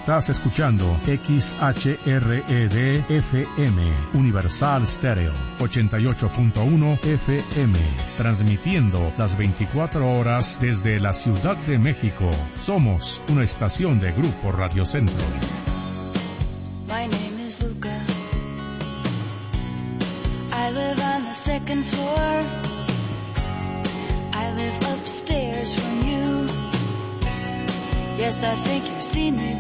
Estás escuchando XHRED FM, Universal Stereo, 88.1 FM, transmitiendo las 24 horas desde la Ciudad de México. Somos una estación de Grupo Radio Centro. My name is Luca. I live on the second floor. I live upstairs from you. Yes, I think you've seen me